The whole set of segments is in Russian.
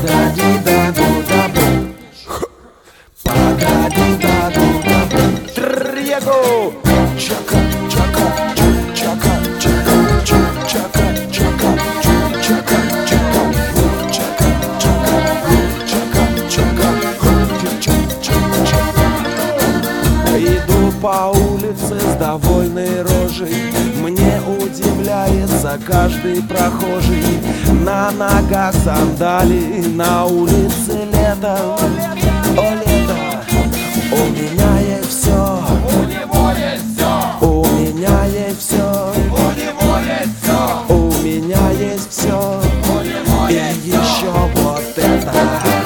Иду по улице с довольной рожей, мне удивляется каждый прохожий. На ногах сандали, на улице лето. О, лето, у меня есть все, У него есть все, у меня есть все, у него есть все, у меня есть все, у него и есть еще вот это.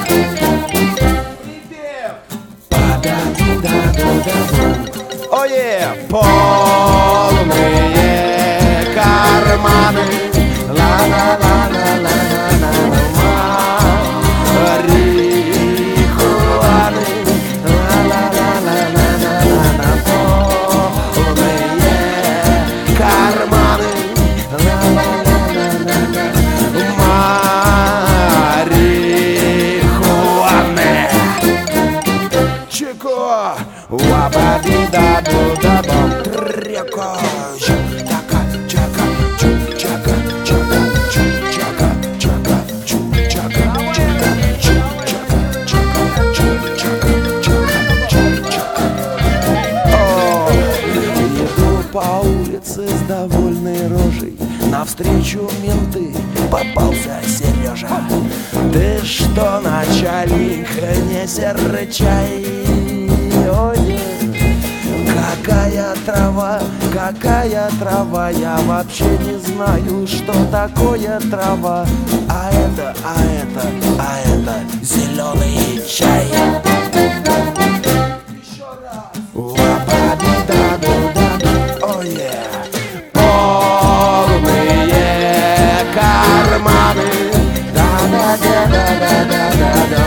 Ое, полные карманы, ла-ла-ла-ла-ла-ла-ла-ла, марихуаны, ла-ла-ла-ла-ла-ла-ла, полные карманы, ла-ла-ла-ла-ла-ла, марихуаны. Чико, уабади-да-ду-да-бам, тряко, чака, чака, чака, чака, чака, чака, чака, иду по улице с довольной рожей, навстречу менты попался Сережа. Ты что, начальник, не серчай. Ой, какая трава, я вообще не знаю, что такое трава. А это зеленый чай. Ой, полные карманы, да-да-да-да-да-да-да,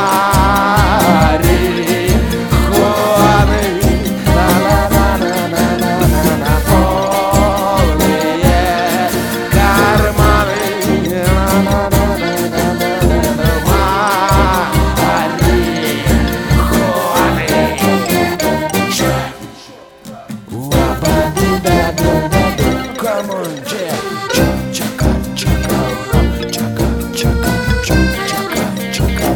марихуаны, ла-ла-ла-ла-ла-ла-ла, полные карманы, ла-ла-ла-ла-ла-ла-ла, марихуаны. Come on, Jack. Chaka, chaka, chaka, chaka, chaka, chaka,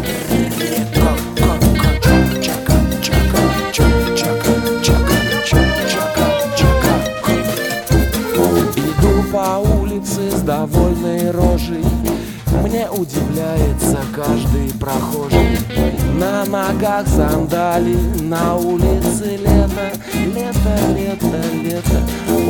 иду по улице с довольной рожей, мне удивляется каждый прохожий. На ногах сандали, на улице лето, лето, лето, лето.